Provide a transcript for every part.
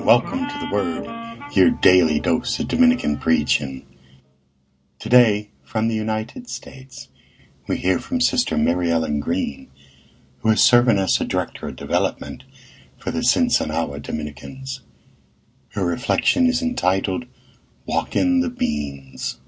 welcome to the Word, your daily dose of Dominican preaching. Today, from the United States, we hear from Sister Mary Ellen Green, who is serving as a Director of Development for the Sinsanawa Dominicans. Her reflection is entitled, Walking the Beans.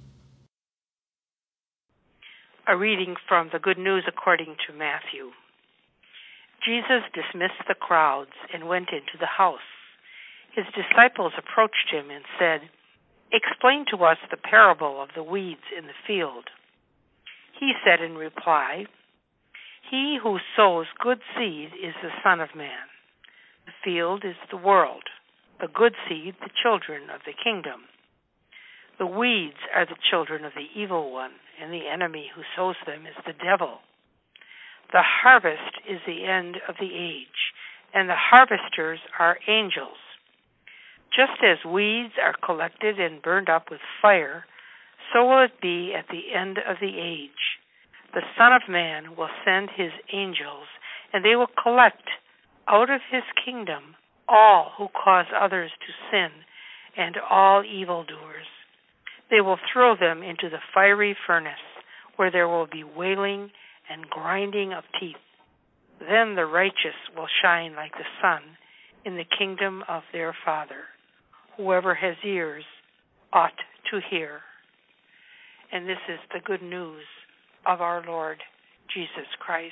A reading from the Good News according to Matthew. Jesus dismissed the crowds and went into the house. His disciples approached him and said, "Explain to us the parable of the weeds in the field." He said in reply, "He who sows good seed is the Son of Man. The field is the world, the good seed the children of the kingdom. The weeds are the children of the evil one, and the enemy who sows them is the devil. The harvest is the end of the age, and the harvesters are angels. Just as weeds are collected and burned up with fire, so will it be at the end of the age. The Son of Man will send his angels, and they will collect out of his kingdom all who cause others to sin and all evildoers. They will throw them into the fiery furnace, where there will be wailing and grinding of teeth. Then the righteous will shine like the sun in the kingdom of their Father. Whoever has ears ought to hear." And this is the good news of our Lord Jesus Christ.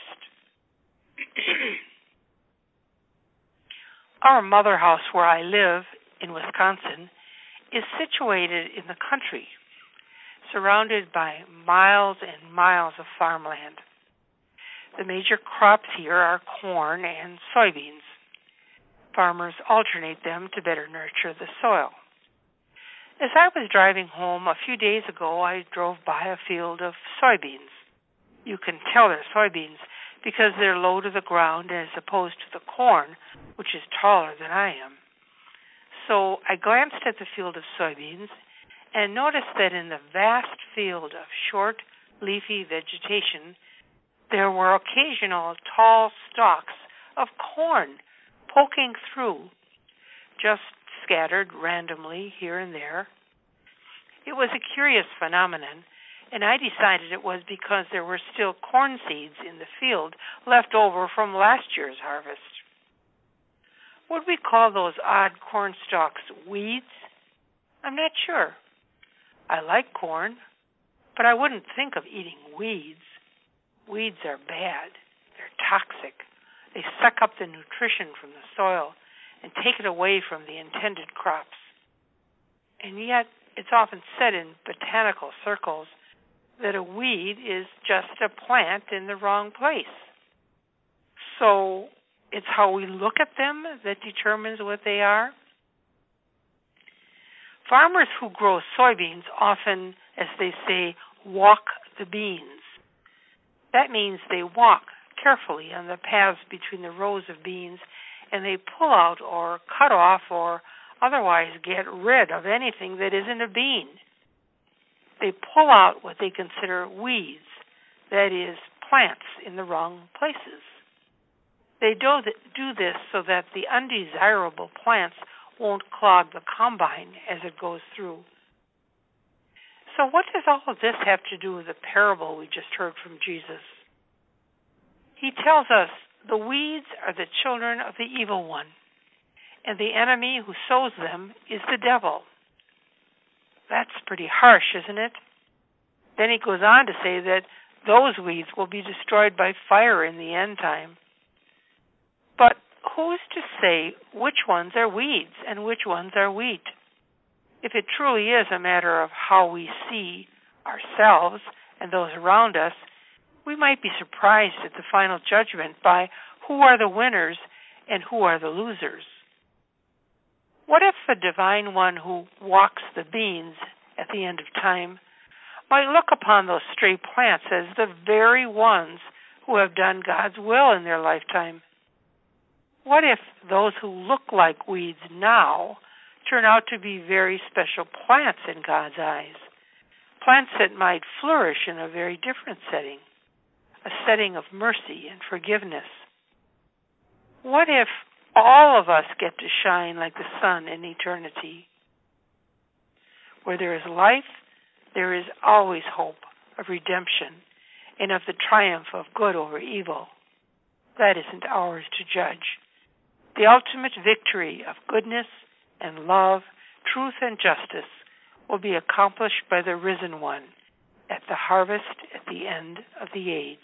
Our mother house where I live in Wisconsin is situated in the country, surrounded by miles and miles of farmland. The major crops here are corn and soybeans. Farmers alternate them to better nurture the soil. As I was driving home a few days ago, I drove by a field of soybeans. You can tell they're soybeans because they're low to the ground as opposed to the corn, which is taller than I am. So I glanced at the field of soybeans and noticed that in the vast field of short, leafy vegetation, there were occasional tall stalks of corn poking through, just scattered randomly here and there. It was a curious phenomenon, and I decided it was because there were still corn seeds in the field left over from last year's harvest. Would we call those odd corn stalks weeds? I'm not sure. I like corn, but I wouldn't think of eating weeds. Weeds are bad. They're toxic. They suck up the nutrition from the soil and take it away from the intended crops. And yet, it's often said in botanical circles that a weed is just a plant in the wrong place. So, it's how we look at them that determines what they are. Farmers who grow soybeans often, as they say, walk the beans. That means they walk carefully on the paths between the rows of beans, and they pull out or cut off or otherwise get rid of anything that isn't a bean. They pull out what they consider weeds, that is, plants in the wrong places. They do this so that the undesirable plants won't clog the combine as it goes through. So what does all of this have to do with the parable we just heard from Jesus? He tells us the weeds are the children of the evil one, and the enemy who sows them is the devil. That's pretty harsh, isn't it? Then he goes on to say that those weeds will be destroyed by fire in the end time. But who's to say which ones are weeds and which ones are wheat? If it truly is a matter of how we see ourselves and those around us, we might be surprised at the final judgment by who are the winners and who are the losers. What if the divine one who walks the beans at the end of time might look upon those stray plants as the very ones who have done God's will in their lifetime? What if those who look like weeds now turn out to be very special plants in God's eyes? Plants that might flourish in a very different setting, a setting of mercy and forgiveness. What if All of us get to shine like the sun in eternity. Where there is life, there is always hope of redemption and of the triumph of good over evil. That isn't ours to judge. The ultimate victory of goodness and love, truth and justice will be accomplished by the risen one at the harvest at the end of the age.